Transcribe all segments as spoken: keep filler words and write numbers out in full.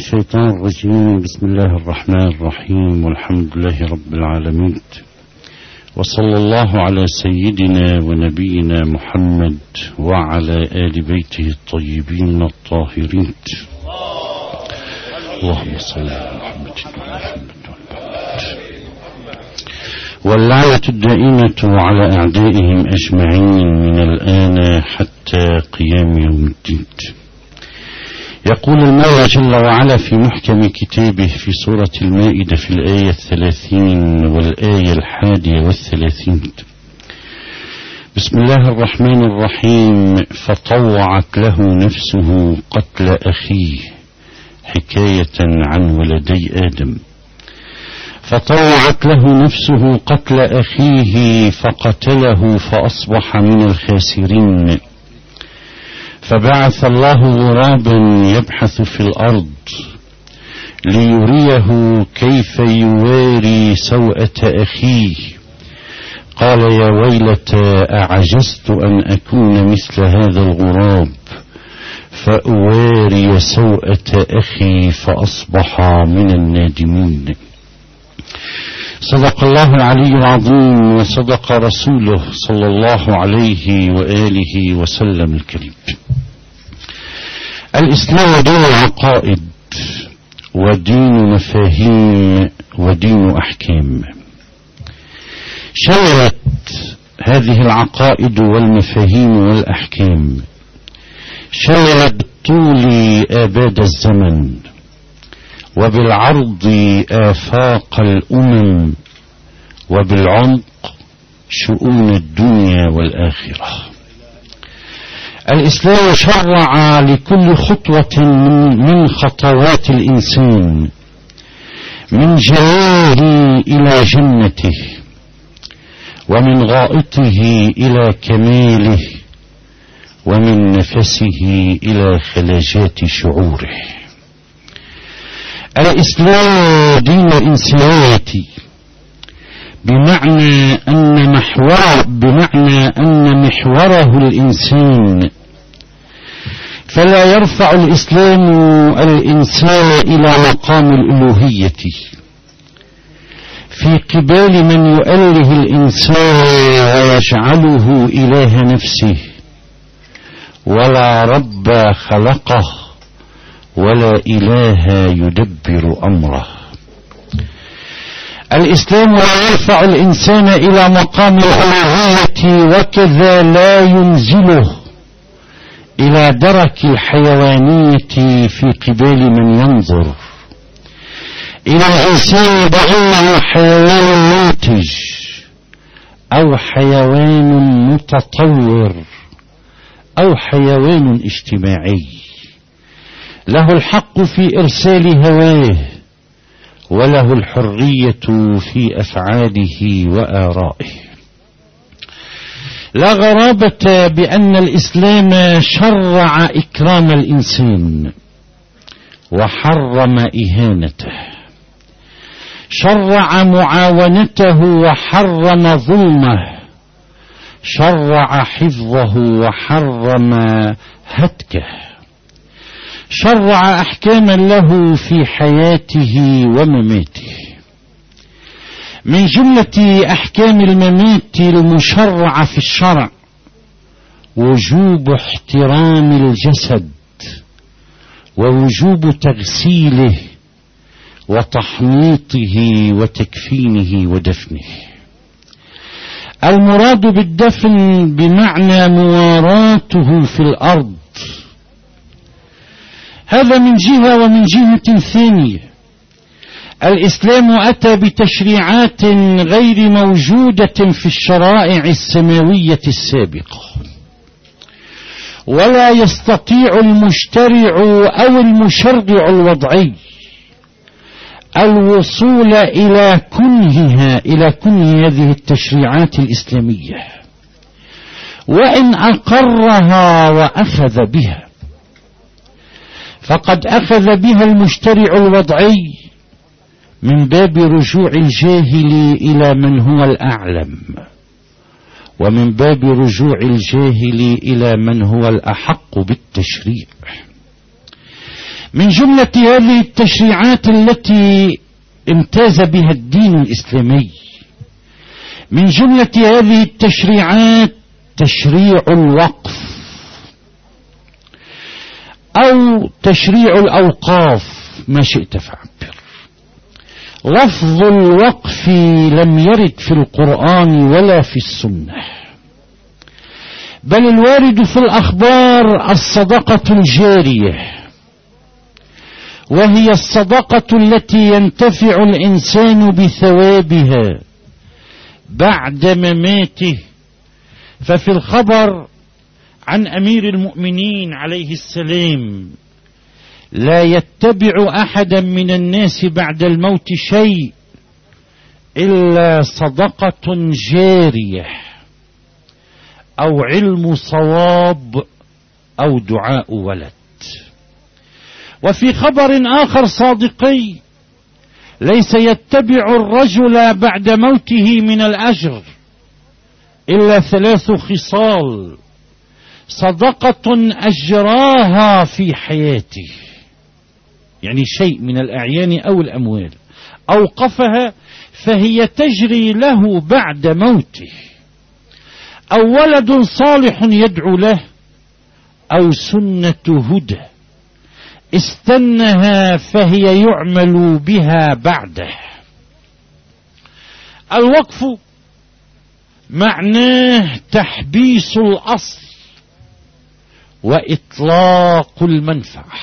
الشيطان الرجيم. بسم الله الرحمن الرحيم، والحمد لله رب العالمين، وصلى الله على سيدنا ونبينا محمد وعلى آل بيته الطيبين الطاهرين. اللهم صل على محمد وعلى محمد. واللعنة الدائمة على أعدائهم أجمعين من الآن حتى قيام يوم الدين. يقول المولى جل وعلا في محكم كتابه في سورة المائدة في الآية الثلاثين والآية الحادية والثلاثين: بسم الله الرحمن الرحيم. فطوعت له نفسه قتل أخيه، حكاية عن ولدي آدم. فطوعت له نفسه قتل أخيه فقتله فأصبح من الخاسرين. فبعث الله غرابا يبحث في الأرض ليريه كيف يواري سوءة أخيه. قال يا ويلتى أعجزت أن أكون مثل هذا الغراب فأواري سوءة أخي فأصبح من النادمين. صدق الله العلي العظيم، وصدق رسوله صلى الله عليه وآله وسلم الكريم. الإسلام دين عقائد ودين مفاهيم ودين أحكام. شملت هذه العقائد والمفاهيم والأحكام، شملت بالطول آباد الزمن، وبالعرض آفاق الأمم، وبالعمق شؤون الدنيا والآخرة. الإسلام شرع لكل خطوة من خطوات الإنسان، من جواره إلى جنته، ومن غائطه إلى كماله، ومن نفسه إلى خلاجات شعوره. الإسلام دين الإنسانية، بمعنى أن محور بمعنى أن محوره الإنسان، فلا يرفع الإسلام الإنسان إلى مقام الألوهية في قبال من يؤله الإنسان ويجعله إله نفسه، ولا رب خلقه، ولا إله يدبر أمره. الإسلام لا يرفع الإنسان إلى مقام الألوهية، وكذا لا ينزله إلى درك الحيوانية في قبال من ينظر إلى الإنسان بأنه حيوان منتج أو حيوان متطور أو حيوان اجتماعي، له الحق في إرسال هواه، وله الحرية في أفعاله وآرائه. لا غرابة بأن الإسلام شرع إكرام الإنسان وحرم إهانته، شرع معاونته وحرم ظلمه، شرع حفظه وحرم هتكه، شرع أحكاما له في حياته ومماته. من جملة أحكام الممات المشرعة في الشرع وجوب احترام الجسد، ووجوب تغسيله وتحنيطه وتكفينه ودفنه. المراد بالدفن بمعنى مواراته في الأرض، هذا من جهة. ومن جهة ثانية، الإسلام أتى بتشريعات غير موجودة في الشرائع السماوية السابقة، ولا يستطيع المشترع أو المشرع الوضعي الوصول إلى كنهها إلى كنه هذه التشريعات الإسلامية، وإن أقرها وأخذ بها، فقد أخذ بها المشترع الوضعي من باب رجوع الجاهل إلى من هو الأعلم، ومن باب رجوع الجاهل إلى من هو الأحق بالتشريع. من جملة هذه التشريعات التي امتاز بها الدين الإسلامي، من جملة هذه التشريعات تشريع الوقف أو تشريع الأوقاف، ما شئت فعبر. لفظ الوقف لم يرد في القرآن ولا في السنة، بل الوارد في الأخبار الصدقة الجارية، وهي الصدقة التي ينتفع الإنسان بثوابها بعد مماته. ففي الخبر عن أمير المؤمنين عليه السلام: لا يتبع أحدا من الناس بعد الموت شيء إلا صدقة جارية أو علم صواب أو دعاء ولد. وفي خبر آخر صادقي: ليس يتبع الرجل بعد موته من الأجر إلا ثلاث خصال: صدقة أجراها في حياته، يعني شيء من الأعيان أو الأموال، أوقفها فهي تجري له بعد موته، أو ولد صالح يدعو له، أو سنة هدى استنها فهي يعمل بها بعده. الوقف معناه تحبيس الأصل وإطلاق المنفعة.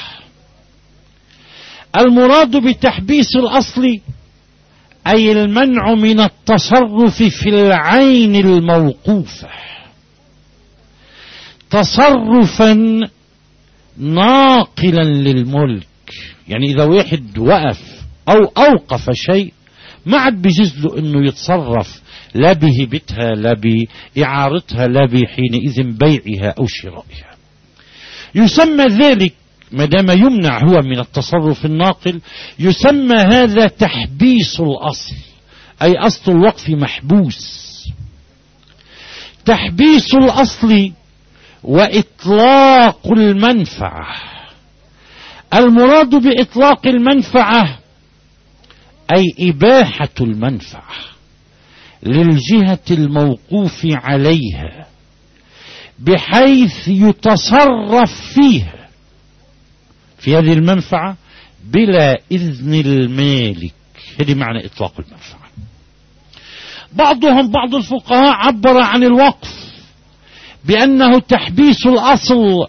المراد بتحبيس الأصل أي المنع من التصرف في العين الموقوفة تصرفا ناقلا للملك. يعني إذا واحد وقف أو أوقف شيء ما عاد بيجوز له أنه يتصرف لا بهبتها لا بإعارتها لا بحينئذ بيعها أو شرائها. يسمى ذلك ما دام يمنع هو من التصرف الناقل، يسمى هذا تحبيس الأصل، أي أصل الوقف محبوس. تحبيس الأصل وإطلاق المنفعة. المراد بإطلاق المنفعة أي إباحة المنفعة للجهة الموقوف عليها بحيث يتصرف فيها في هذه المنفعة بلا إذن المالك. هذه معنى إطلاق المنفعة. بعضهم بعض الفقهاء عبر عن الوقف بأنه تحبيس الأصل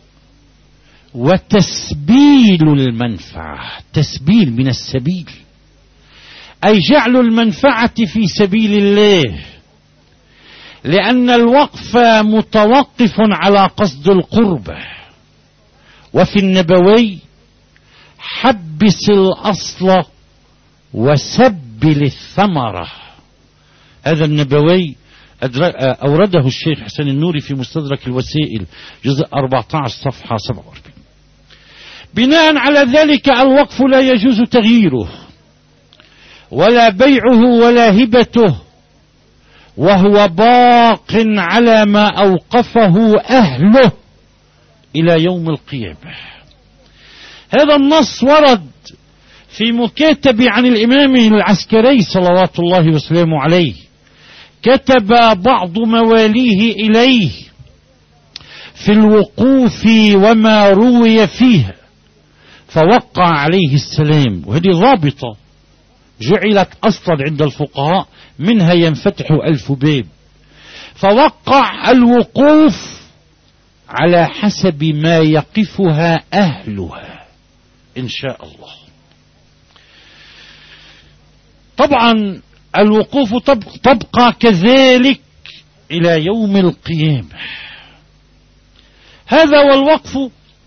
وتسبيل المنفعة. تسبيل من السبيل أي جعل المنفعة في سبيل الله، لأن الوقف متوقف على قصد القربة. وفي النبوي: حبس الأصل وسبل الثمرة. هذا النبوي أورده الشيخ حسن النوري في مستدرك الوسائل جزء أربعة عشر صفحة سبعة وأربعين. بناء على ذلك الوقف لا يجوز تغييره ولا بيعه ولا هبته، وهو باق على ما أوقفه أهله إلى يوم القيامة. هذا النص ورد في مكاتب عن الإمام العسكري صلوات الله وسلامه عليه. كتب بعض مواليه إليه في الوقوف وما روي فيها، فوقع عليه السلام. وهذه ضابطة جعلت أصلا عند الفقهاء، منها ينفتح ألف باب. فوقع الوقوف على حسب ما يقفها أهلها إن شاء الله. طبعا الوقوف تبقى كذلك إلى يوم القيامة. هذا والوقف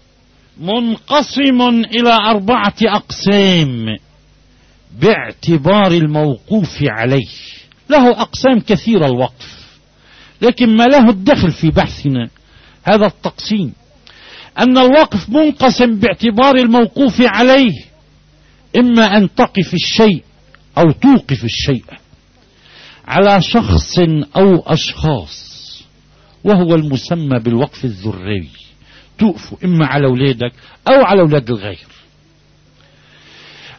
منقسم إلى أربعة أقسام باعتبار الموقوف عليه. له أقسام كثيرة الوقف، لكن ما له الدخل في بحثنا هذا التقسيم، أن الوقف منقسم باعتبار الموقوف عليه، إما أن تقف الشيء أو توقف الشيء على شخص أو أشخاص، وهو المسمى بالوقف الذري. توقف إما على أولادك أو على أولاد الغير.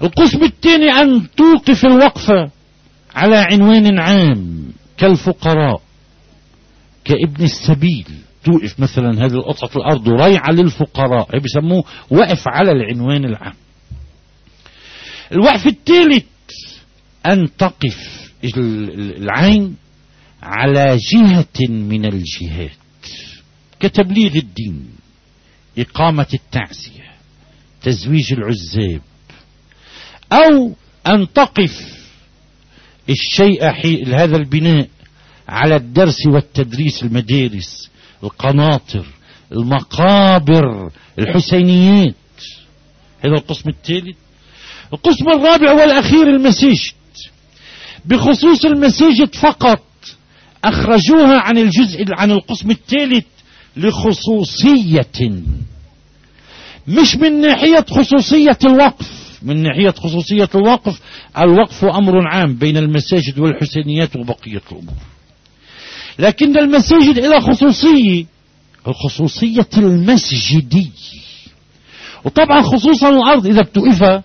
القسم الثاني أن توقف الوقف على عنوان عام كالفقراء، كابن السبيل، توقف مثلا هذه القطعة الأرض رايعة للفقراء، بيسموه وقف على العنوان العام. الوقف الثالث أن تقف العين على جهة من الجهات كتبليغ الدين، إقامة التعزية، تزويج العزاب، أو أن تقف الشيء هذا البناء على الدرس والتدريس، المدارس، القناطر، المقابر، الحسينيات. هذا القسم الثالث. القسم الرابع والأخير المساجد. بخصوص المساجد فقط أخرجوها عن الجزء عن القسم الثالث لخصوصية، مش من ناحية خصوصية الوقف. من ناحية خصوصية الوقف، الوقف أمر عام بين المساجد والحسينيات وبقية الأمور، لكن المساجد إلى خصوصية، الخصوصية المسجدية. وطبعا خصوصا الأرض إذا بتوقفها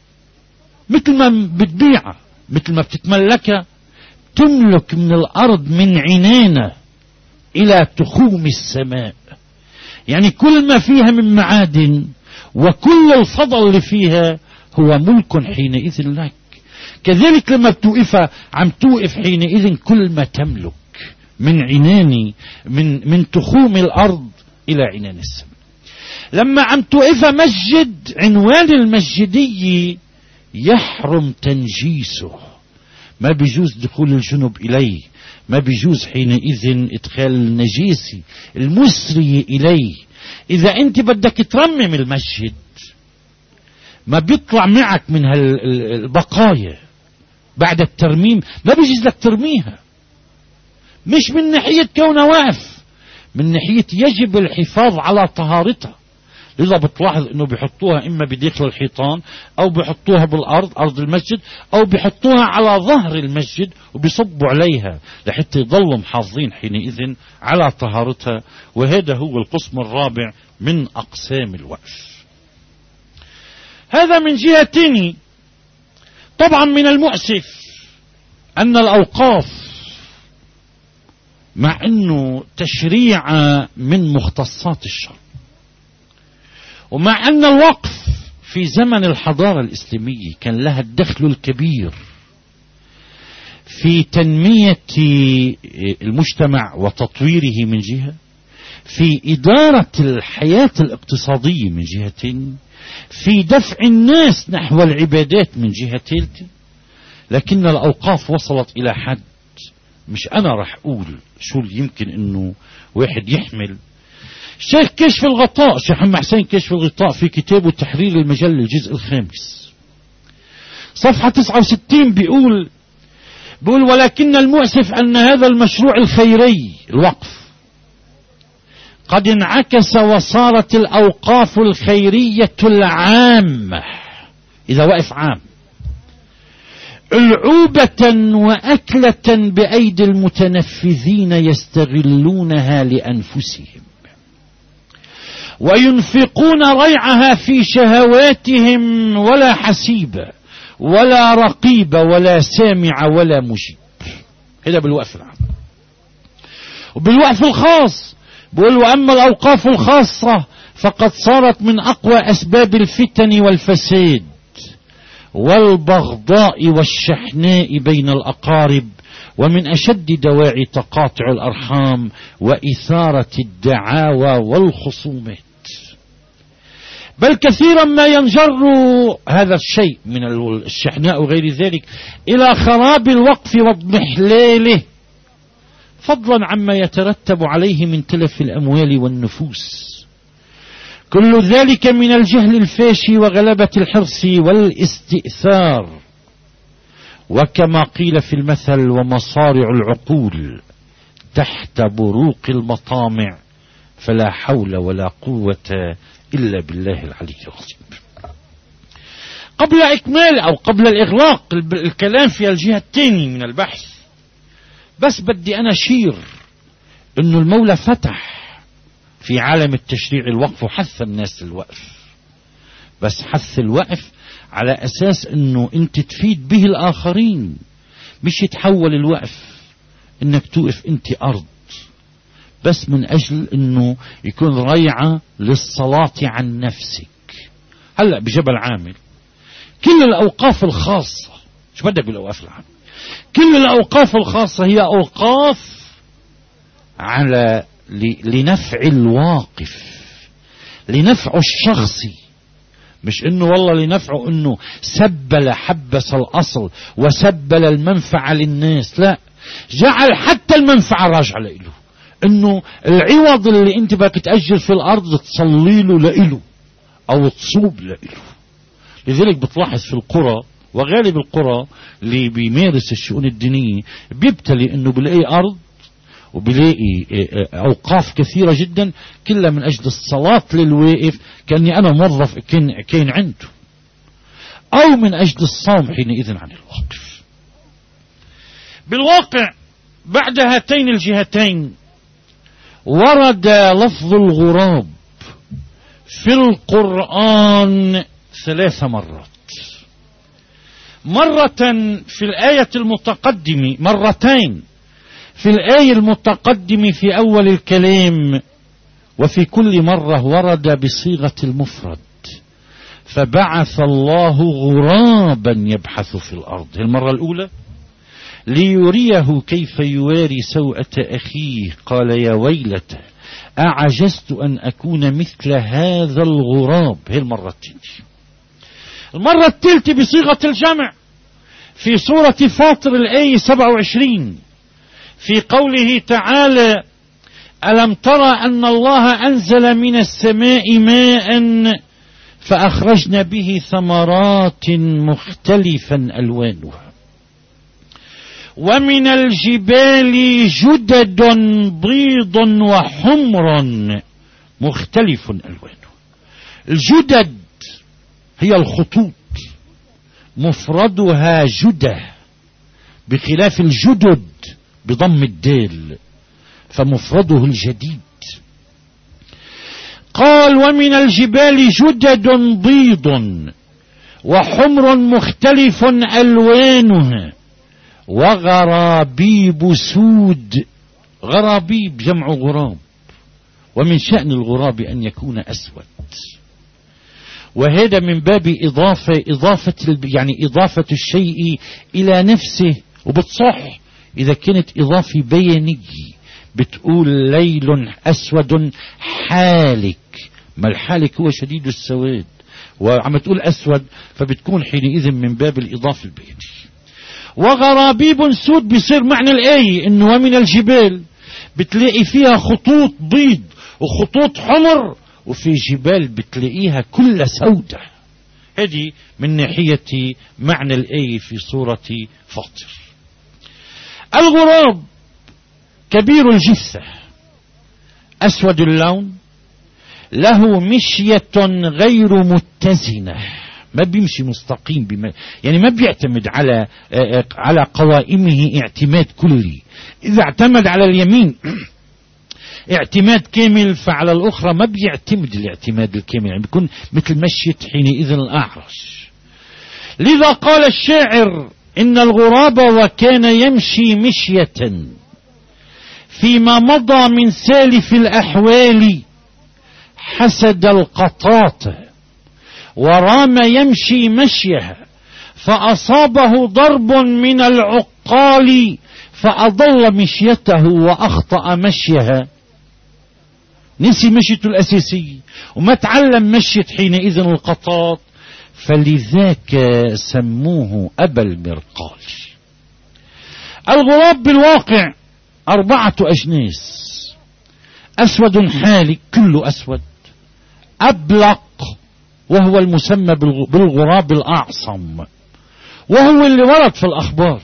مثل ما بتبيعها، مثل ما بتتملكها، تملك من الأرض من عنانة إلى تخوم السماء، يعني كل ما فيها من معادن وكل الفضل اللي فيها هو ملك حينئذ لك. كذلك لما بتوقفها عم توقف حينئذ كل ما تملك من عنان من من تخوم الأرض إلى عنان السماء. لما عم توقفها مسجد، عنوان المسجدية يحرم تنجيسه، ما بيجوز دخول الجنب إليه، ما بيجوز حينئذ إدخال النجيسي المسري إليه. إذا أنت بدك ترمم المسجد ما بيطلع معك من هالبقايا بعد الترميم، ما بيجوز لك ترميها، مش من ناحية كونها واقف، من ناحية يجب الحفاظ على طهارتها. لذا بتلاحظ انه بيحطوها اما بداخل الحيطان او بيحطوها بالارض، ارض المسجد، او بيحطوها على ظهر المسجد وبيصبوا عليها لحتى يضلوا محافظين حينئذ على طهارتها. وهذا هو القسم الرابع من اقسام الوقف. هذا من جهة تاني. طبعا من المؤسف ان الاوقاف مع انه تشريع من مختصات الشرع، ومع أن الوقف في زمن الحضارة الإسلامية كان لها الدخل الكبير في تنمية المجتمع وتطويره من جهة، في إدارة الحياة الاقتصادية من جهة، في دفع الناس نحو العبادات من جهة ثالثة، لكن الأوقاف وصلت إلى حد مش أنا رح أقول شو اللي يمكن أنه واحد يحمل. شيخ كشف الغطاء، شيخ محمد حسين كشف الغطاء في كتابه تحرير المجلة الجزء الخامس صفحة تسعة وستين بيقول بيقول ولكن المؤسف أن هذا المشروع الخيري الوقف قد انعكس وصارت الأوقاف الخيرية العامة، إذا وقف عام، ألعوبة وأكلة بأيدي المتنفذين يستغلونها لأنفسهم وينفقون ريعها في شهواتهم ولا حسيب ولا رقيب ولا سامع ولا مجيب. هذا بالوقف العام. وبالوقف الخاص بقول وأما الأوقاف الخاصة فقد صارت من أقوى أسباب الفتن والفساد والبغضاء والشحناء بين الأقارب، ومن أشد دواعي تقاطع الأرحام وإثارة الدعاوى والخصومات. بل كثيرا ما ينجر هذا الشيء من الشحناء وغير ذلك إلى خراب الوقف واضمحلاله، فضلا عما يترتب عليه من تلف الأموال والنفوس. كل ذلك من الجهل الفاشي وغلبة الحرص والاستئثار، وكما قيل في المثل ومصارع العقول تحت بروق المطامع، فلا حول ولا قوة إلا بالله العلي العظيم. قبل إكمال أو قبل الإغلاق الكلام في الجهة الثانية من البحث، بس بدي أنا أشير إنه المولى فتح في عالم التشريع الوقف وحث الناس الوقف، بس حث الوقف على أساس أنه أنت تفيد به الآخرين، مش يتحول الوقف أنك توقف أنت أرض بس من أجل أنه يكون ريعة للصلاة عن نفسك. هلأ بجبل عامل كل الأوقاف الخاصة، شو بدك بالأوقاف العامة؟ كل الأوقاف الخاصة هي أوقاف على لنفع الواقف، لنفعه الشخصي، مش انه والله لنفعه انه سبل حبس الاصل وسبل المنفعة للناس، لا، جعل حتى المنفعة راجعة لإله، انه العوض اللي انت بدك تأجر في الارض تصلي له لإله او تصوب لإله. لذلك بتلاحظ في القرى وغالب القرى اللي بيمارس الشؤون الدينية بيبتلي انه بلاقي ارض وبلاقي اوقاف كثيرة جدا كلها من اجل الصلاة للواقف كأني انا موظف كان, كان عنده، او من اجل الصوم حينئذ عن الواقف. بالواقع بعد هاتين الجهتين ورد لفظ الغراب في القرآن ثلاث مرات، مرة في الآية المتقدمة، مرتين في الآية المتقدمة في أول الكلام، وفي كل مرة ورد بصيغة المفرد، فبعث الله غرابا يبحث في الأرض. المرة الأولى ليريه كيف يواري سوءة أخيه قال يا ويلته أعجزت أن أكون مثل هذا الغراب. هي المرة الثانية. المرة الثالثة بصيغة الجمع في سورة فاطر الآية سبعة وعشرين في قوله تعالى ألم ترى أن الله أنزل من السماء ماء فأخرجنا به ثمرات مختلفا ألوانها ومن الجبال جدد بيض وحمر مختلف ألوانها. الجدد هي الخطوط، مفردها جدة، بخلاف الجدد بضم الدال فمفرده الجديد. قال ومن الجبال جدد بيض وحمر مختلف ألوانها وغرابيب سود. غرابيب جمع غراب، ومن شأن الغراب أن يكون أسود، وهذا من باب إضافة إضافة يعني إضافة الشيء إلى نفسه، وبتصح إذا كانت إضافة بيانية بتقول ليل أسود حالك، ما الحالك هو شديد السواد، وعم تقول أسود فبتكون حينئذ من باب الإضافة البيانية. وغرابيب سود بيصير معنى الآية إنه ومن الجبال بتلاقي فيها خطوط بيض وخطوط حمر، وفي جبال بتلاقيها كلها سودة. هذه من ناحية معنى الآية في سورة فاطر. الغراب كبير الجثة أسود اللون، له مشية غير متزنة، ما بيمشي مستقيم بما يعني ما بيعتمد على على قوائمه اعتماد كلي. إذا اعتمد على اليمين اعتماد كامل فعلى الأخرى ما بيعتمد الاعتماد الكامل، يعني بيكون مثل مشية حينئذ الأعرج. لذا قال الشاعر إن الغراب وكان يمشي مشية فيما مضى من سالف الأحوال حسد القطاط ورام يمشي مشيها فأصابه ضرب من العقال فأضل مشيته وأخطأ مشيها. نسي مشيته الأساسية وما تعلم مشية حينئذ القطاط، فلذاك سموه أبا المرقال. الغراب بالواقع أربعة أجناس: أسود حالك كله أسود، أبلق وهو المسمى بالغراب الأعصم، وهو اللي ورد في الأخبار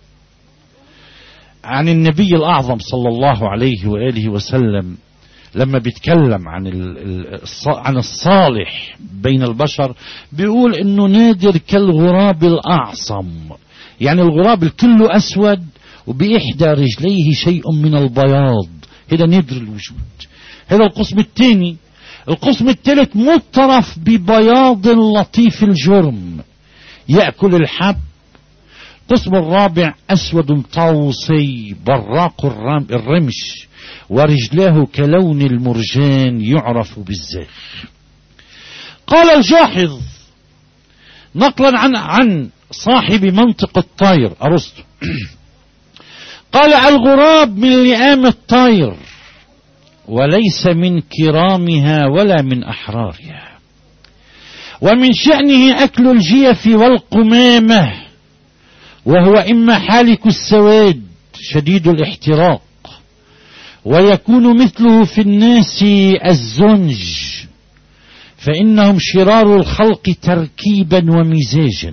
عن النبي الأعظم صلى الله عليه وآله وسلم لما بيتكلم عن عن الصالح بين البشر بيقول انه نادر كالغراب الأعصم، يعني الغراب الكله أسود وبإحدى رجليه شيء من البياض، هذا نادر الوجود. هذا القسم الثاني. القسم الثالث مطرف ببياض لطيف الجرم، يأكل الحب. القسم الرابع أسود طاووسي براق الرمش ورجلاه كلون المرجان يعرف بالزاغ. قال الجاحظ نقلا عن عن صاحب منطق الطير أرسطو قال الغراب من لئام الطير وليس من كرامها ولا من أحرارها، ومن شأنه أكل الجيف والقمامة، وهو إما حالك السواد شديد الاحتراق، ويكون مثله في الناس الزنج، فإنهم شرار الخلق تركيبا ومزاجا.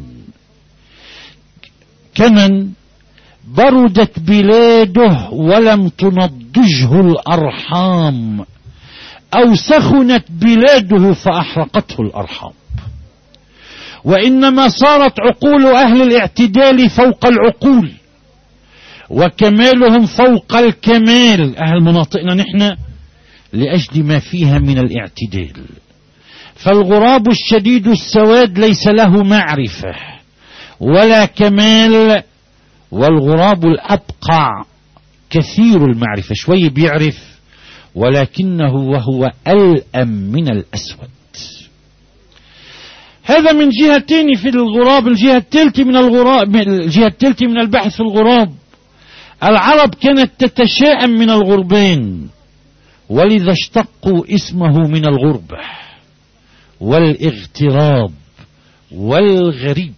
كمن بردت بلاده ولم تنضجه الأرحام، أو سخنت بلاده فأحرقته الأرحام. وإنما صارت عقول أهل الاعتدال فوق العقول، وكمالهم فوق الكمال، أهل مناطقنا نحن، لأجل ما فيها من الاعتدال. فالغراب الشديد السواد ليس له معرفة ولا كمال، والغراب الأبقع كثير المعرفة، شوي بيعرف ولكنه وهو ألأم من الأسود. هذا من جهتين في الغراب. الجهة الثالثة من الغراب، الجهة الثالثة من البحث في الغراب، العرب كانت تتشائم من الغربين، ولذا اشتقوا اسمه من الغربة والاغتراب والغريب.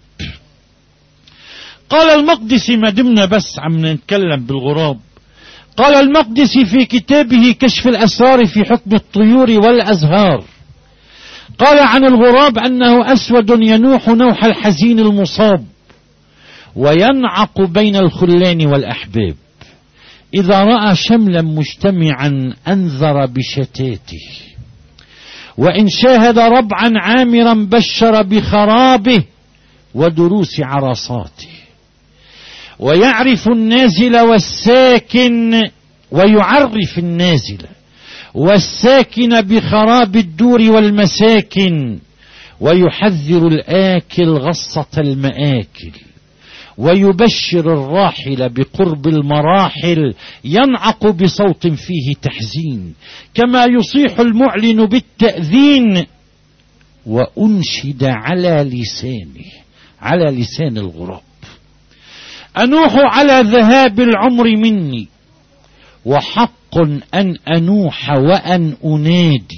قال المقدسي، ما دمنا بس عم نتكلم بالغراب، قال المقدسي في كتابه كشف الأسرار في حكم الطيور والأزهار، قال عن الغراب أنه أسود ينوح نوح الحزين المصاب، وينعق بين الخلان والأحباب، إذا رأى شملا مجتمعا أنذر بشتاته، وإن شاهد ربعا عامرا بشر بخرابه ودروس عرصاته، ويعرف النازل والساكن، ويعرف النازل والساكن بخراب الدور والمساكن، ويحذر الآكل غصة المآكل، ويبشر الراحل بقرب المراحل، ينعق بصوت فيه تحزين، كما يصيح المعلن بالتأذين، وأنشد على لسانه، على لسان الغراب: أنوح على ذهاب العمر مني، وحق أن أنوح وأن أنادي،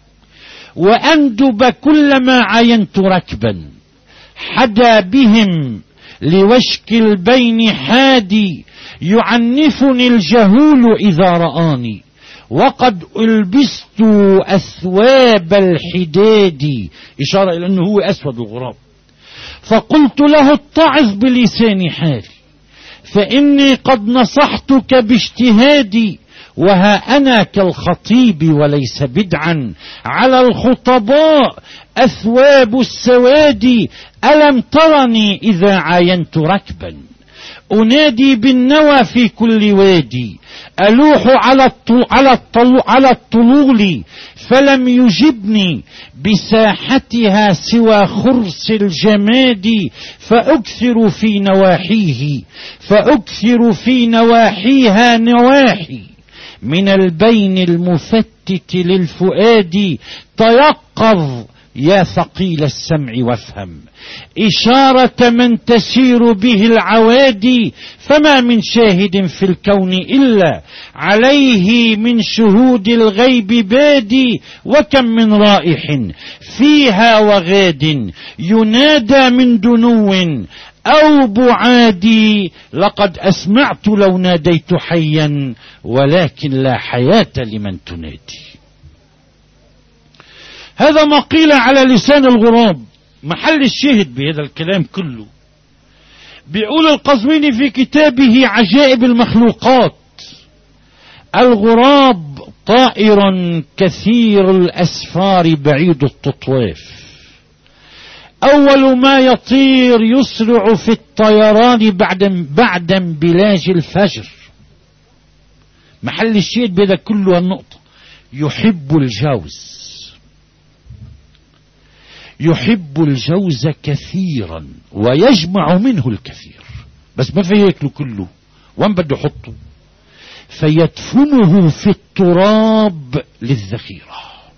وأندب كلما عاينت ركبا، حدا بهم لوشك البين حادي، يعنفني الجهول إذا رآني، وقد ألبست أثواب الحداد، إشارة إلى أنه هو أسود الغراب. فقلت له: اتعظ بلسان حالي، فإني قد نصحتك باجتهادي، وها أنا كالخطيب وليس بدعا، على الخطباء أثواب السواد، ألم ترني إذا عاينت ركبا، أنادي بالنوى في كل وادي، ألوح على على على الطلول، فلم يجبني بساحتها سوى خرس الجماد، فأكثر في نواحيه فأكثر في نواحيها نواحي، من البين المفتت للفؤاد، تيقظ يا ثقيل السمع وافهم، إشارة من تسير به العوادي، فما من شاهد في الكون إلا عليه من شهود الغيب بادي، وكم من رائح فيها وغاد، ينادى من دنو أو بعادي، لقد أسمعت لو ناديت حيا، ولكن لا حياة لمن تنادي. هذا ما قيل على لسان الغراب. محل الشاهد بهذا الكلام كله، بيقول القزويني في كتابه عجائب المخلوقات: الغراب طائر كثير الأسفار بعيد التطواف، أول ما يطير يسرع في الطيران بعد بعد انبلاج الفجر. محل الشاهد بهذا كله النقطة: يحب الجوز، يحب الجوز كثيرا ويجمع منه الكثير، بس ما في ياكله كله، وين بده يحطه؟ فيدفنه في التراب للذخيرة،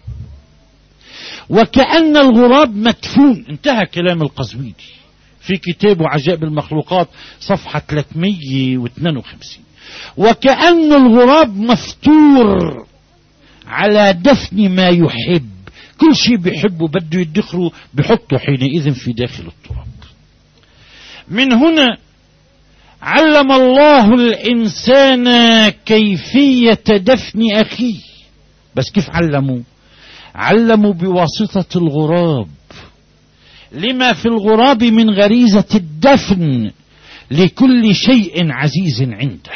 وكأن الغراب مدفون. انتهى كلام القزويني في كتابه عجائب المخلوقات صفحة ثلاثمئة واثنين وخمسين. وكأن الغراب مفتور على دفن ما يحب، كل شيء بيحبه بده يدخره بحطه حينئذ في داخل التراب. من هنا علم الله الإنسان كيفية دفن أخيه، بس كيف علموا؟ علموا بواسطة الغراب، لما في الغراب من غريزة الدفن لكل شيء عزيز عنده.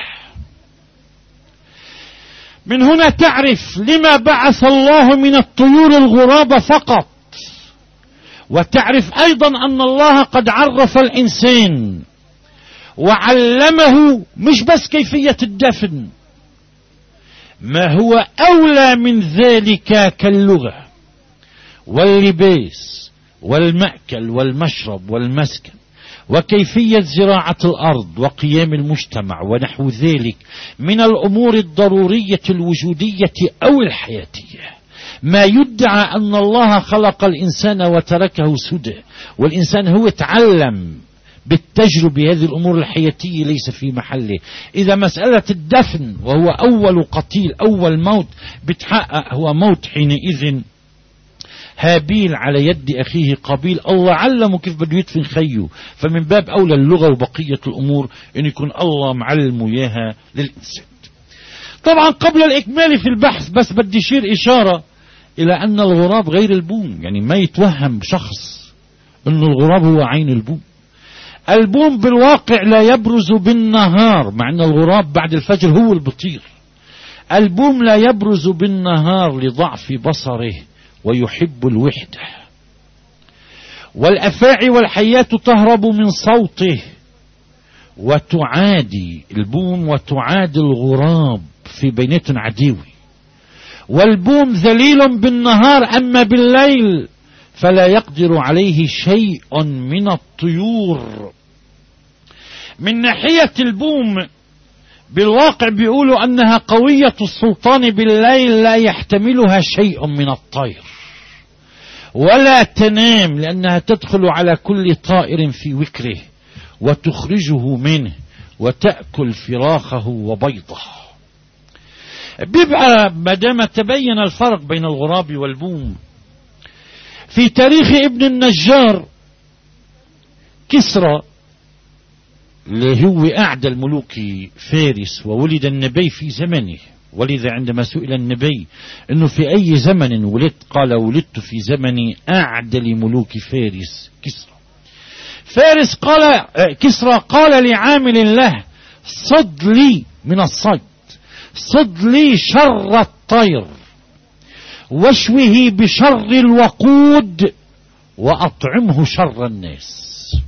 من هنا تعرف لما بعث الله من الطيور الغراب فقط، وتعرف أيضا أن الله قد عرف الإنسان وعلمه مش بس كيفية الدفن، ما هو أولى من ذلك كاللغة واللباس والمأكل والمشرب والمسكن، وكيفية زراعة الأرض وقيام المجتمع ونحو ذلك من الأمور الضرورية الوجودية أو الحياتية. ما يدعى أن الله خلق الإنسان وتركه سدى، والإنسان هو تعلم بالتجربة هذه الأمور الحياتية ليس في محله. إذا مسألة الدفن وهو أول قتيل أول موت بتحقق هو موت حينئذ هابيل على يد أخيه قابيل، الله علمه كيف بده يدفن خيه، فمن باب أولى اللغة وبقية الأمور أن يكون الله معلمه إياها للإنسان. طبعا قبل الإكمال في البحث بس بدي يشير إشارة إلى أن الغراب غير البوم، يعني ما يتوهم شخص أن الغراب هو عين البوم. البوم بالواقع لا يبرز بالنهار، مع أن الغراب بعد الفجر هو اللي بيطير. البوم لا يبرز بالنهار لضعف بصره ويحب الوحدة، والأفاعي والحيات تهرب من صوته وتعادي البوم وتعادي الغراب في بينة عديوي. والبوم ذليل بالنهار، أما بالليل فلا يقدر عليه شيء من الطيور. من ناحية البوم بالواقع بيقولوا أنها قوية السلطان، بالليل لا يحتملها شيء من الطير ولا تنام، لأنها تدخل على كل طائر في وكره وتخرجه منه وتأكل فراخه وبيضه. بيبقى ما دام تبين الفرق بين الغراب والبوم، في تاريخ ابن النجار كسرى اللي هو أعدى الملوك فارس وولد النبي في زمنه، ولذا عندما سئل النبي أنه في أي زمن ولدت قال ولدت في زمن أعدى ملوك فارس كسرى. فارس قال كسرى قال لعامل له صد لي من الصيد، صد لي شر الطير واشوه بشر الوقود وأطعمه شر الناس.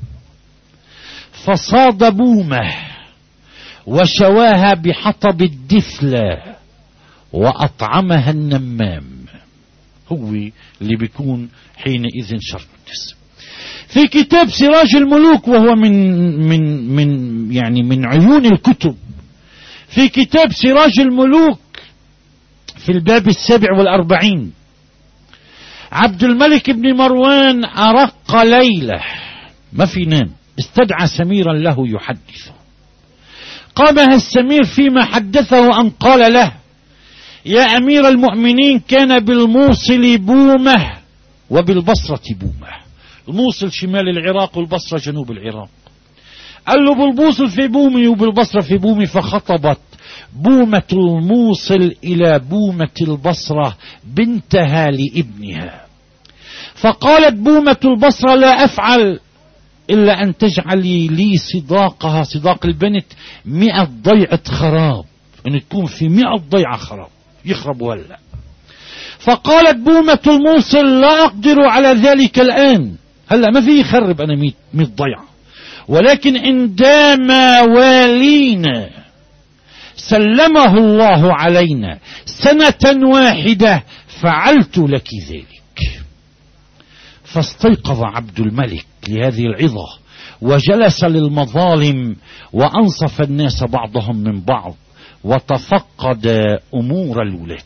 فصاد بومه وشواها بحطب الدفلة وأطعمها النمام، هو اللي بيكون حينئذ شر الناس. في كتاب سراج الملوك، وهو من من من يعني من عيون الكتب، في كتاب سراج الملوك في الباب السابع والأربعين، عبد الملك بن مروان أرق ليلة ما في نام، استدعى سميرا له يحدثه. قام السمير فيما حدثه أن قال له: يا أمير المؤمنين، كان بالموصل بومة وبالبصرة بومة. الموصل شمال العراق والبصرة جنوب العراق. قال له بالموصل في بومي وبالبصرة في بومي، فخطبت بومة الموصل إلى بومة البصرة بنتها لابنها، فقالت بومة البصرة: لا أفعل إلا أن تجعلي لي صداقها، صداق البنت، مئة ضيعة خراب، أن تكون في مئة ضيعة خراب يخرب ولا. فقالت بومة الموصل: لا أقدر على ذلك الآن، هلأ ما في يخرب أنا مئة ضيعة، ولكن إن دام والينا سلمه الله علينا سنة واحدة فعلت لك ذلك. فاستيقظ عبد الملك لهذه العظة وجلس للمظالم وأنصف الناس بعضهم من بعض وتفقد أمور الولاة.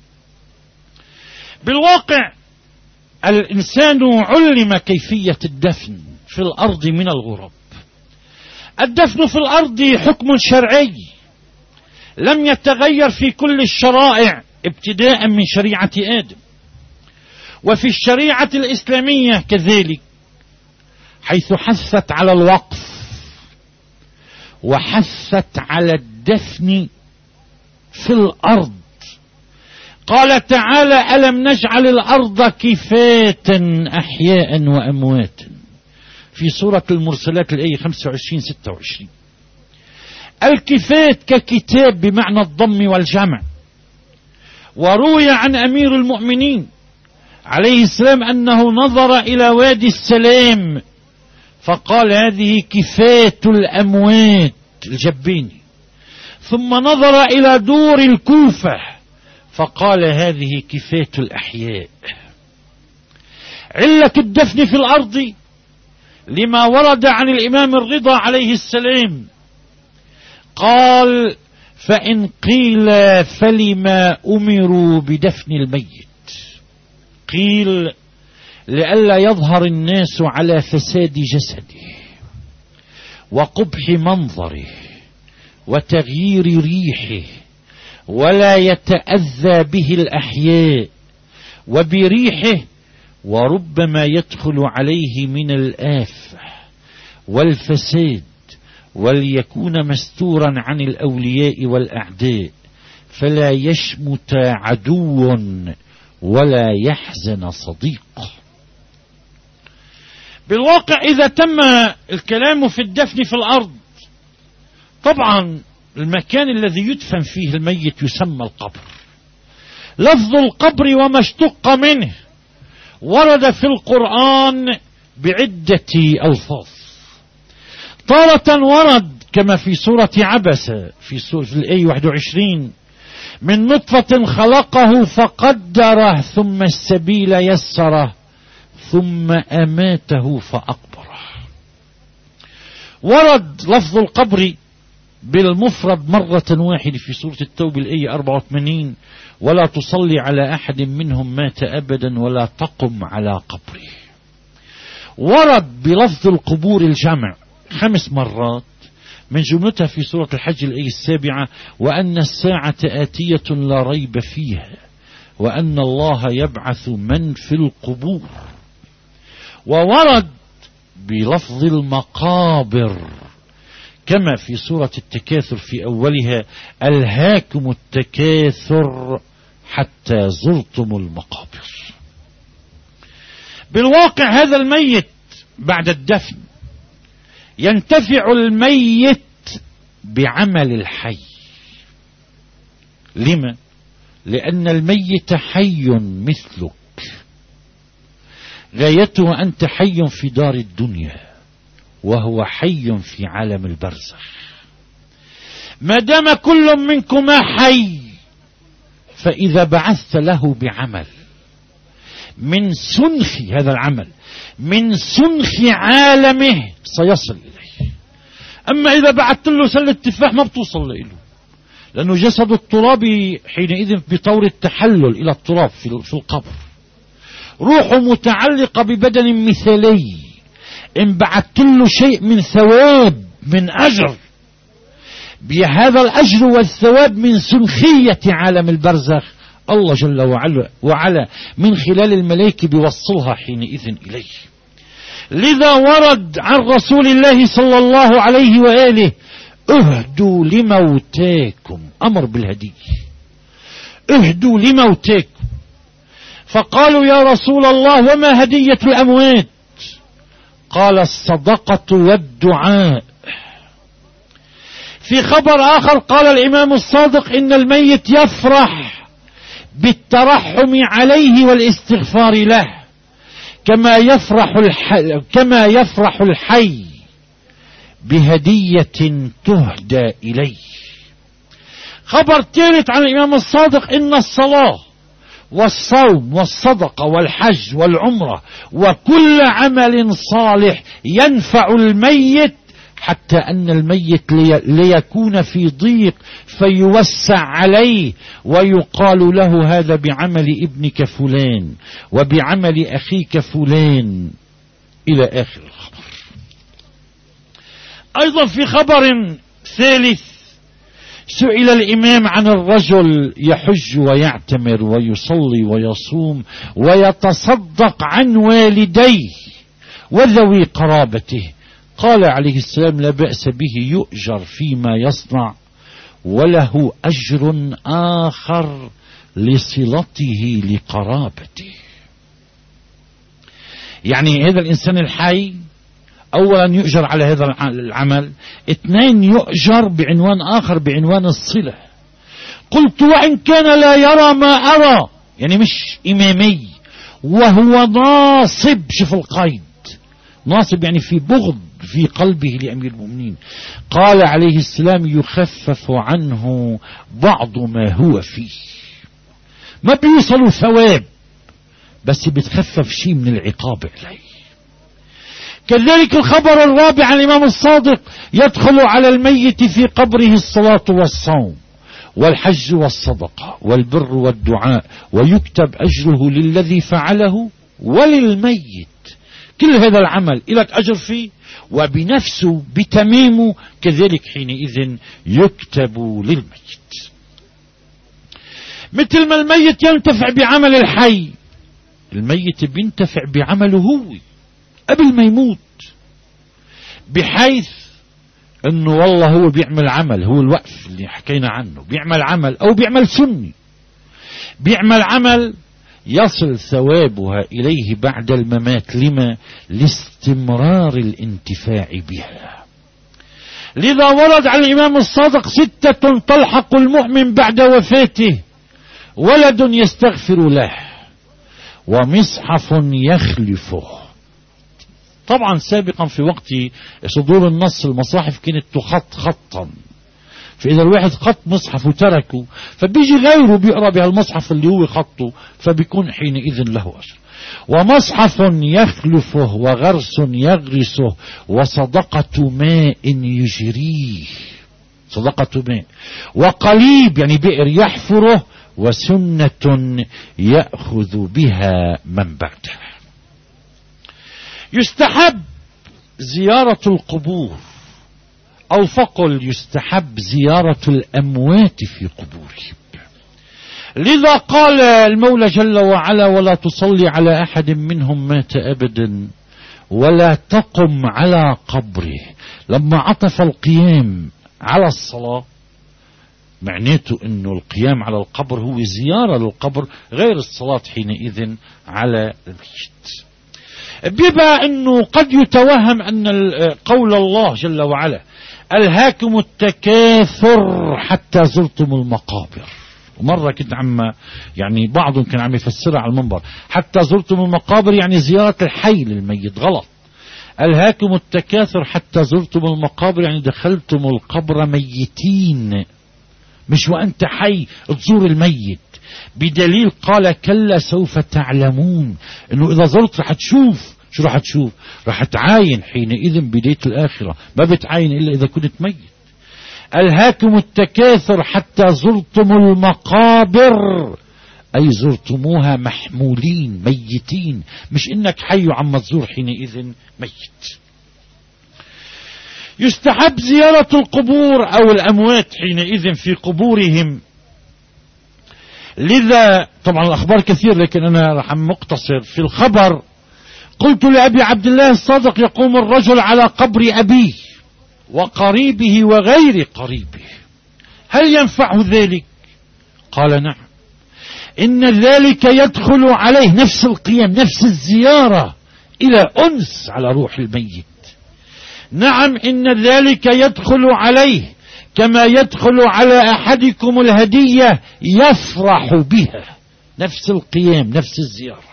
بالواقع الإنسان علم كيفية الدفن في الأرض من الغراب. الدفن في الأرض حكم شرعي لم يتغير في كل الشرائع ابتداء من شريعة آدم، وفي الشريعة الإسلامية كذلك، حيث حثت على الوقف وحثت على الدفن في الأرض. قال تعالى: ألم نجعل الأرض كفاة أحياء وأمواتا، في سورة المرسلات الآية خمسة وعشرين ستة وعشرين. الكفاة ككتاب بمعنى الضم والجمع. وروي عن أمير المؤمنين عليه السلام أنه نظر إلى وادي السلام فقال: هذه كفاة الأموات الجبيني. ثم نظر إلى دور الكوفة فقال: هذه كفاة الأحياء. علة الدفن في الأرض لما ورد عن الإمام الرضا عليه السلام، قال: فإن قيل فلما أمروا بدفن الميت، قيل: لئلا يظهر الناس على فساد جسده وقبح منظره وتغيير ريحه، ولا يتأذى به الأحياء وبريحه، وربما يدخل عليه من الآفة والفساد، وليكون مستورا عن الأولياء والأعداء، فلا يشمت عدو ولا يحزن صديق. بالواقع إذا تم الكلام في الدفن في الأرض، طبعا المكان الذي يدفن فيه الميت يسمى القبر. لفظ القبر وما اشتق منه ورد في القرآن بعدة ألفاظ. تارة ورد كما في سورة عبسة في سورة الآية واحد وعشرين: من نطفة خلقه فقدره ثم السبيل يسره ثم أماته فأقبره. ورد لفظ القبر بالمفرد مرة واحدة في سورة التوبة الآية أربعة وثمانين: ولا تصلي على أحد منهم مات أبدا ولا تقم على قبره. ورد بلفظ القبور الجمع خمس مرات، من جملتها في سورة الحج الآية السابعة: وأن الساعة آتية لا ريب فيها وأن الله يبعث من في القبور. وورد بلفظ المقابر كما في سورة التكاثر في أولها: ألهاكم التكاثر حتى زرتم المقابر. بالواقع هذا الميت بعد الدفن ينتفع الميت بعمل الحي. لما؟ لأن الميت حي مثلك، غايته أنت حي في دار الدنيا وهو حي في عالم البرزخ. ما دام كل منكما حي، فإذا بعثت له بعمل من سنخ هذا العمل من سنخ عالمه سيصل إليه. أما إذا بعثت له سلة تفاح ما بتوصل له، لأنه جسد التراب حينئذ بطور التحلل إلى التراب في القبر. روحه متعلقة ببدن مثالي، إن بعثت له شيء من ثواب من أجر، بهذا الأجر والثواب من سنخية عالم البرزخ، الله جل وعلا, وعلا من خلال الملائكة بيوصلها حينئذ إليه. لذا ورد عن رسول الله صلى الله عليه وآله: اهدوا لموتاكم، أمر بالهدي، اهدوا لموتاكم. فقالوا: يا رسول الله وما هدية الأموات؟ قال: الصدقة والدعاء. في خبر آخر قال الإمام الصادق: إن الميت يفرح بالترحم عليه والاستغفار له كما يفرح الحي, كما يفرح الحي بهدية تهدى إليه. خبر ثالث عن الإمام الصادق: إن الصلاة والصوم والصدقة والحج والعمرة وكل عمل صالح ينفع الميت، حتى أن الميت لي ليكون في ضيق فيوسع عليه ويقال له هذا بعمل ابنك فلان وبعمل أخيك فلان إلى آخر الخبر. أيضا في خبر ثالث سئل الإمام عن الرجل يحج ويعتمر ويصلي ويصوم ويتصدق عن والديه وذوي قرابته، قال عليه السلام: لا بأس به، يؤجر فيما يصنع وله أجر آخر لصلته لقرابته. يعني هذا الإنسان الحي أولا يؤجر على هذا العمل، اثنين يؤجر بعنوان آخر بعنوان الصلة. قلت: وإن كان لا يرى ما أرى، يعني مش إمامي وهو ناصب، شوف القيد، ناصب يعني في بغض في قلبه لأمير المؤمنين. قال عليه السلام: يخفف عنه بعض ما هو فيه، ما بيوصلوا ثواب بس بتخفف شيء من العقاب عليه. كذلك الخبر الرابع عن الإمام الصادق: يدخل على الميت في قبره الصلاة والصوم والحج والصدقة والبر والدعاء ويكتب أجره للذي فعله وللميت. كل هذا العمل لك أجر فيه وبنفسه بتميمه كذلك حينئذ يكتب للميت. مثل ما الميت ينتفع بعمل الحي، الميت بينتفع بعمله هو قبل ما يموت، بحيث انه والله هو بيعمل عمل، هو الوقف اللي حكينا عنه، بيعمل عمل او بيعمل سني، بيعمل عمل يصل ثوابها إليه بعد الممات. لما؟ لاستمرار الانتفاع بها. لذا ورد على الإمام الصادق: ستة تلحق المؤمن بعد وفاته: ولد يستغفر له، ومصحف يخلفه. طبعا سابقا في وقت صدور النص المصاحف كانت تخط خطا، فإذا الواحد خط مصحف وتركه فبيجي غيره بيقرأ بها المصحف اللي هو خطه، فبيكون حينئذ له أجر. ومصحف يخلفه، وغرس يغرسه، وصدقة ماء يجريه، صدقة ماء، وقليب يعني بئر يحفره، وسنة يأخذ بها من بعده. يستحب زيارة القبور، أو فقل يستحب زيارة الأموات في قبورهم. لذا قال المولى جل وعلا: ولا تصلي على أحد منهم مات أبدا ولا تقم على قبره. لما عطف القيام على الصلاة معناته أنه القيام على القبر هو زيارة للقبر غير الصلاة حينئذ على الميت. بيبقى أنه قد يتوهم أن قول الله جل وعلا: ألهاكم التكاثر حتى زرتم المقابر. ومرة كنت عم يعني بعضهم كان عم يفسرها على المنبر: حتى زرتم المقابر يعني زيارة الحي للميت. غلط. ألهاكم التكاثر حتى زرتم المقابر يعني دخلتم القبر ميتين، مش وأنت حي تزور الميت. بدليل قال: كلا سوف تعلمون، انه اذا زرت رح تشوف. شو رح تشوف؟ رح تعاين حينئذ بداية الآخرة، ما بتعاين إلا إذا كنت ميت. ألهاكم التكاثر حتى زرتم المقابر، أي زرتموها محمولين ميتين، مش إنك حي عم تزور حينئذ ميت. يستحب زيارة القبور أو الأموات حينئذ في قبورهم. لذا طبعا الأخبار كثير، لكن أنا رح مقتصر في الخبر. قلت لأبي عبد الله الصادق: يقوم الرجل على قبر أبيه وقريبه وغير قريبه، هل ينفعه ذلك؟ قال: نعم، إن ذلك يدخل عليه نفس القيام، نفس الزيارة إلى أنس على روح الميت. نعم، إن ذلك يدخل عليه كما يدخل على أحدكم الهدية يفرح بها، نفس القيام نفس الزيارة.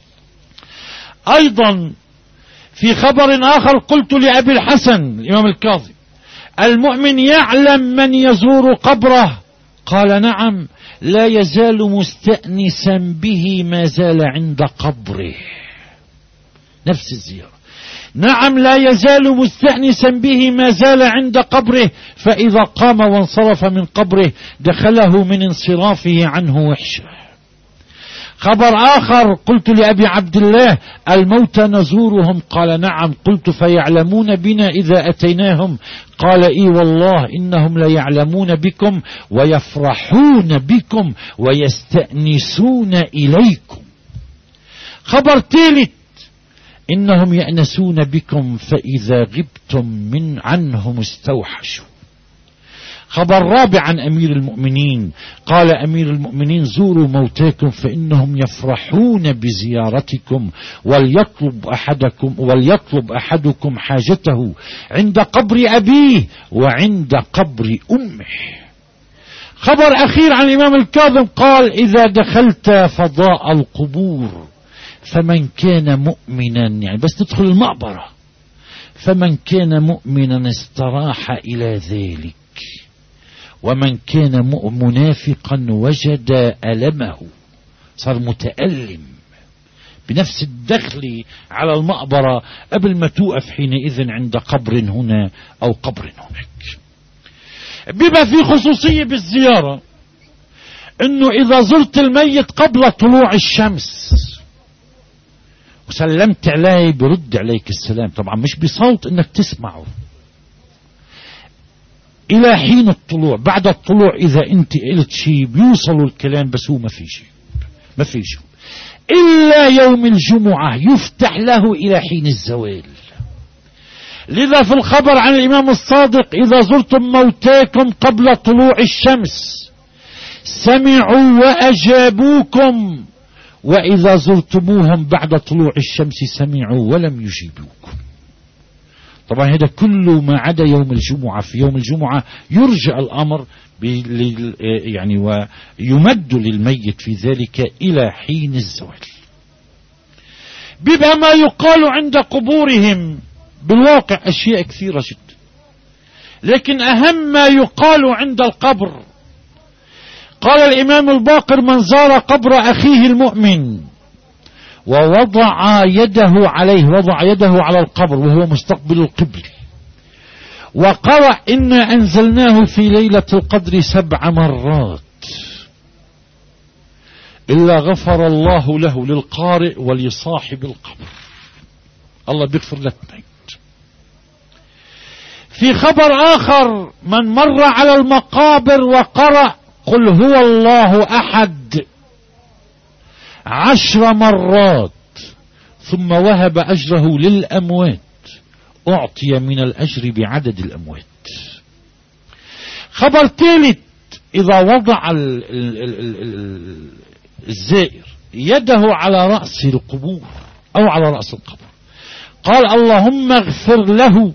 أيضا في خبر آخر قلت لأبي الحسن الإمام الكاظم: المؤمن يعلم من يزور قبره؟ قال: نعم، لا يزال مستأنسا به ما زال عند قبره. نفس الزيارة. نعم لا يزال مستأنسا به ما زال عند قبره، فإذا قام وانصرف من قبره دخله من انصرافه عنه وحشة. خبر آخر: قلت لأبي عبد الله: الموتى نزورهم؟ قال: نعم. قلت: فيعلمون بنا إذا أتيناهم؟ قال: إي والله إنهم ليعلمون بكم ويفرحون بكم ويستأنسون إليكم. خبر ثالث: إنهم يأنسون بكم فإذا غبتم من عنهم استوحشوا. خبر رابع عن أمير المؤمنين: قال أمير المؤمنين: زوروا موتاكم فإنهم يفرحون بزيارتكم، وليطلب أحدكم وليطلب أحدكم حاجته عند قبر أبيه وعند قبر أمه. خبر أخير عن الإمام الكاظم قال: إذا دخلت فضاء القبور فمن كان مؤمنا، يعني بس تدخل المقبرة، فمن كان مؤمنا استراح إلى ذلك، ومن كان منافقا وجد ألمه، صار متألم بنفس الدخل على المقبرة قبل ما توقف حينئذ عند قبر هنا أو قبر هناك. بما في خصوصية بالزيارة إنه إذا زرت الميت قبل طلوع الشمس وسلمت عليه برد عليك السلام، طبعا مش بصوت انك تسمعه، الى حين الطلوع. بعد الطلوع اذا انت قلت شيء بيوصلوا الكلام، بس هو ما في شيء، ما في شيء الا يوم الجمعة يفتح له الى حين الزوال. لذا في الخبر عن الامام الصادق: اذا زرتم موتاكم قبل طلوع الشمس سمعوا واجابوكم، وإذا زرتموهم بعد طلوع الشمس سمعوا ولم يجيبوكم. طبعا هذا كله ما عدا يوم الجمعة. في يوم الجمعة يرجع الأمر يعني ويمد للميت في ذلك إلى حين الزوال. بما ما يقال عند قبورهم بالواقع أشياء كثيرة جدا، لكن أهم ما يقال عند القبر. قال الإمام الباقر: من زار قبر أخيه المؤمن ووضع يده عليه، وضع يده على القبر وهو مستقبل القبل، وقرأ إنا أنزلناه في ليلة القدر سبع مرات، إلا غفر الله له، للقارئ ولصاحب القبر. الله بيغفر للميت. في خبر آخر: من مر على المقابر وقرأ قل هو الله أحد عشر مرات ثم وهب أجره للأموات أعطي من الأجر بعدد الأموات. خبر ثالث: إذا وضع الزائر يده على رأس القبور أو على رأس القبر قال اللهم اغفر له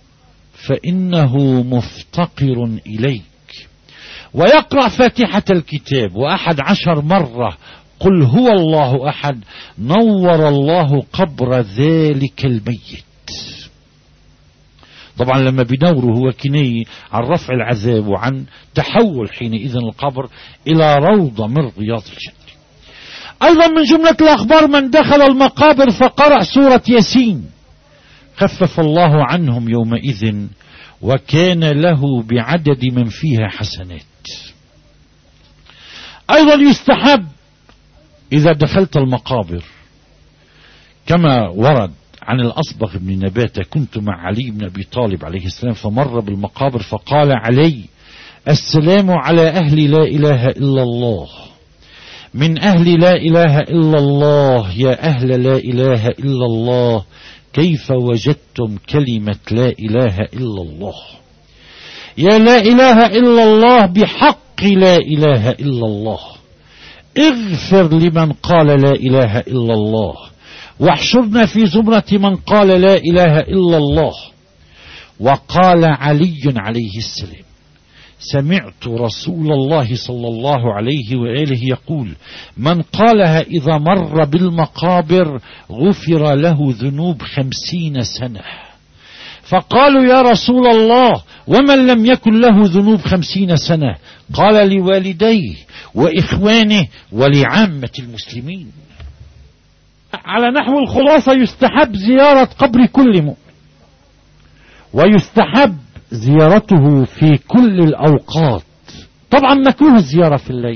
فإنه مفتقر إليك، ويقرأ فاتحة الكتاب وأحد عشر مرة قل هو الله أحد، نور الله قبر ذلك الميت. طبعا لما بنوره هو كناية عن رفع العذاب وعن تحول حينئذ القبر إلى روضة من رياض الجنة. أيضا من جملة الأخبار: من دخل المقابر فقرأ سورة ياسين خفف الله عنهم يومئذ وكان له بعدد من فيها حسنات. أيضا يستحب إذا دخلت المقابر كما ورد عن الأصبغ بن نباتة: كنت مع علي بن أبي طالب عليه السلام فمر بالمقابر فقال علي: السلام على أهل لا إله إلا الله، من أهل لا إله إلا الله، يا أهل لا إله إلا الله، كيف وجدتم كلمة لا إله إلا الله؟ يا لا إله إلا الله بحق لا إله إلا الله، اغفر لمن قال لا إله إلا الله، واحشرنا في زمرة من قال لا إله إلا الله. وقال علي عليه السلام: سمعت رسول الله صلى الله عليه وآله يقول: من قالها إذا مر بالمقابر غفر له ذنوب خمسين سنة. فقالوا: يا رسول الله ومن لم يكن له ذنوب خمسين سنة قال لوالديه وإخوانه ولعامة المسلمين. على نحو الخلاصة يستحب زيارة قبر كل مؤمن، ويستحب زيارته في كل الأوقات. طبعا مكروه الزيارة في الليل،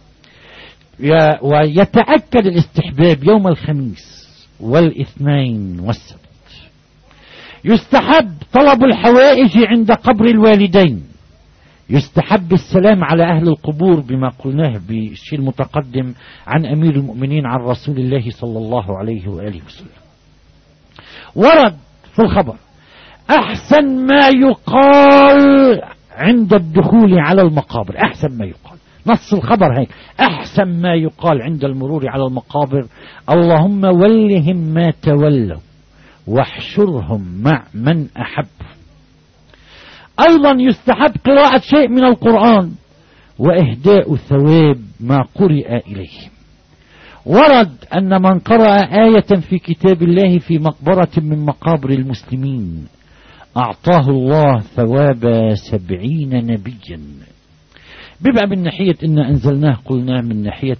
ويتأكد الاستحباب يوم الخميس والاثنين والسبت. يستحب طلب الحوائج عند قبر الوالدين. يستحب السلام على أهل القبور بما قلناه بالشيء المتقدم عن أمير المؤمنين عن رسول الله صلى الله عليه وآله وسلم. ورد في الخبر أحسن ما يقال عند الدخول على المقابر، أحسن ما يقال، نص الخبر هيك، أحسن ما يقال عند المرور على المقابر: اللهم ولهم ما تولوا واحشرهم مع من أحب. أيضا يستحب قراءة شيء من القرآن وإهداء ثواب ما قرئ إليه. ورد أن من قرأ آية في كتاب الله في مقبرة من مقابر المسلمين أعطاه الله ثواب سبعين نبيا. بيبقى من ناحية إن أنزلناه قلناه، من ناحية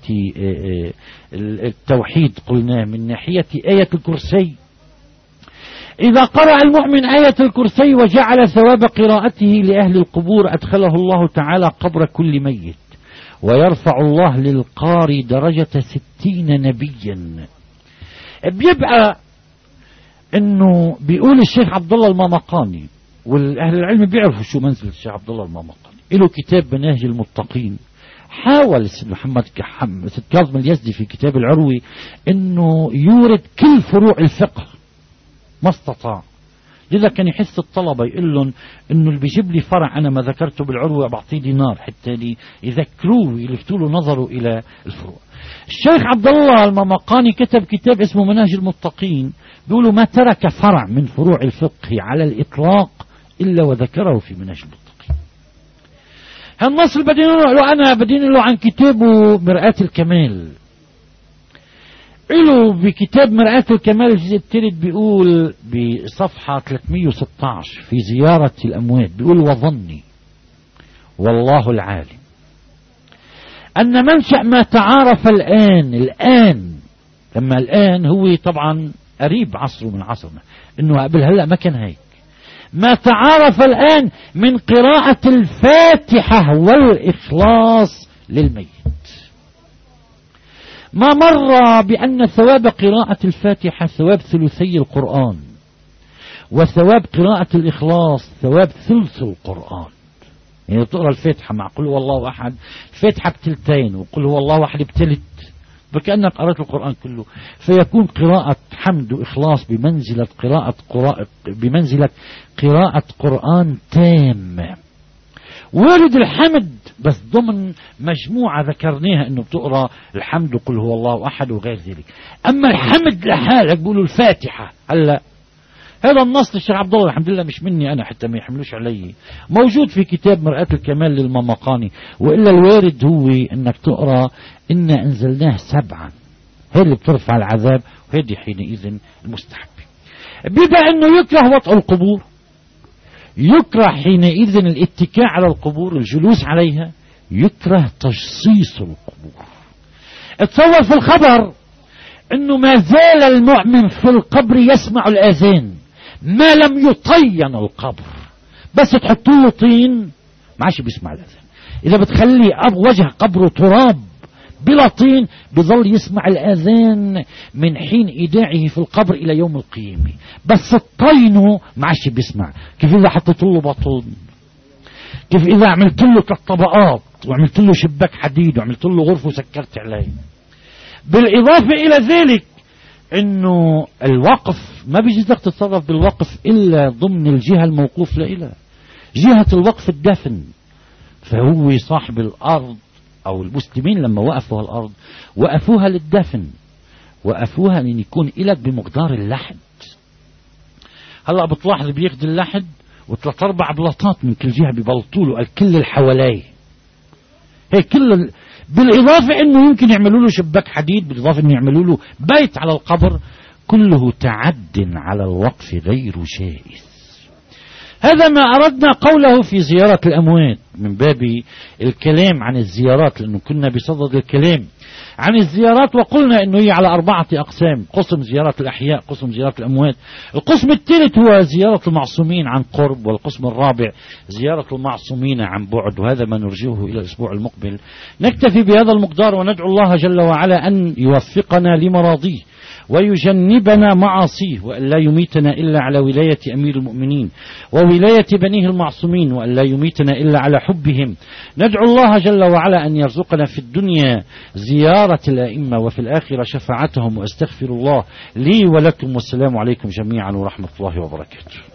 التوحيد قلناه، من ناحية آية الكرسي. إذا قرأ المؤمن آية الكرسي وجعل ثواب قراءته لأهل القبور أدخله الله تعالى قبر كل ميت، ويرفع الله للقارئ درجة ستين نبيا. بيبقى انه بيقول الشيخ عبد الله المامقاني، والاهل العلم بيعرفوا شو منزل الشيخ عبد الله المامقاني، له كتاب مناهج المتقين. حاول السيد محمد كحم السيد كاظم اليزدي في كتاب العروي انه يورد كل فروع الفقه، ما استطاع. لذا كان يحس الطلبة يقول لهم انه اللي بيجيب لي فرع انا ما ذكرته بالعروة بعطيه دينار حتى يذكروه ويلفتوا له نظره الى الفروع. الشيخ عبد الله المامقاني كتب كتاب اسمه مناهج المتقين، بيقولوا ما ترك فرع من فروع الفقه على الاطلاق الا وذكره في مناهج المتقين. هالنص اللي بدين له انا بدين له عن كتابه مرآة الكمال. له بكتاب مرآة الكمال الجزء الثالث بيقول بصفحة ثلاثمئة وستة عشر في زيارة الأموات، بيقول: وظني والله العالم أن منشأ ما تعارف الآن الآن لما الآن هو طبعا قريب عصره من عصرنا، إنه قبل هلأ ما كان هيك. ما تعارف الآن من قراءة الفاتحة والإخلاص للميت. ما مر بأن ثواب قراءة الفاتحة ثواب ثلثي القرآن، وثواب قراءة الإخلاص ثواب ثلث القرآن. يعني تقرأ الفاتحة مع قل هو الله أحد، الفاتحة بتلتين وقل هو الله أحد بتلت، فكأنك قرأت القرآن كله. فيكون قراءة حمد وإخلاص بمنزلة قراءة قراءة بمنزلة قراءة قرآن تام. وارد الحمد بس ضمن مجموعة ذكرناها انه بتقرأ الحمد وقل هو الله احد وغير ذلك. اما الحمد لحالك بيقولوا الفاتحة. هلا هذا النص للشيخ عبد الله الحمد لله مش مني انا حتى ما يحملوش علي، موجود في كتاب مرآة الكمال للمامقاني. والا الوارد هو انك تقرأ انا انزلناه سبعا، هي اللي بترفع العذاب، وهذه حينئذ المستحب. بيبقى انه يكره وطء القبور، يكره حينئذ الاتكاء على القبور، الجلوس عليها، يكره تجصيص القبور. اتصور في الخبر انه ما زال المؤمن في القبر يسمع الاذان ما لم يطين القبر، بس تحطوا له طين ما عادش بيسمع الاذان. اذا بتخلي وجه قبره تراب بلا طين بظل يسمع الاذان من حين ايداعه في القبر الى يوم القيامه، بس الطينه ما عادش بيسمع. كيف اذا حطيت له بطن، كيف اذا عملت له ثلاث طبقات وعملت له شباك حديد وعملت له غرفه وسكرت عليه. بالاضافه الى ذلك انه الوقف ما بيجوز تتصرف بالوقف الا ضمن الجهه الموقوف لها. جهه الوقف الدفن، فهو صاحب الارض او المسلمين لما وقفوا الارض وقفوها للدفن، وقفوها لان يكون إلك بمقدار اللحد. هلا بتلاحظ بياخد اللحد وثلاث اربع بلاطات من كل جهه ببلطوا له الكل اللي حواليه هيك كل ال... بالاضافه انه يمكن يعملوا له شباك حديد، بالاضافه انه يعملوا له بيت على القبر. كله تعد على الوقف غير جائز. هذا ما أردنا قوله في زيارة الأموات من باب الكلام عن الزيارات، لأنه كنا بصدد الكلام عن الزيارات وقلنا أنه هي على أربعة أقسام: قسم زيارة الأحياء، قسم زيارة الأموات، القسم الثالث هو زيارة المعصومين عن قرب، والقسم الرابع زيارة المعصومين عن بعد. وهذا ما نرجوه إلى الأسبوع المقبل. نكتفي بهذا المقدار وندعو الله جل وعلا أن يوفقنا لمراضيه ويجنبنا معاصيه، وأن لا يميتنا إلا على ولاية أمير المؤمنين وولاية بنيه المعصومين، وأن لا يميتنا إلا على حبهم. ندعو الله جل وعلا أن يرزقنا في الدنيا زيارة الأئمة وفي الآخرة شفاعتهم. وأستغفر الله لي ولكم، والسلام عليكم جميعا ورحمة الله وبركاته.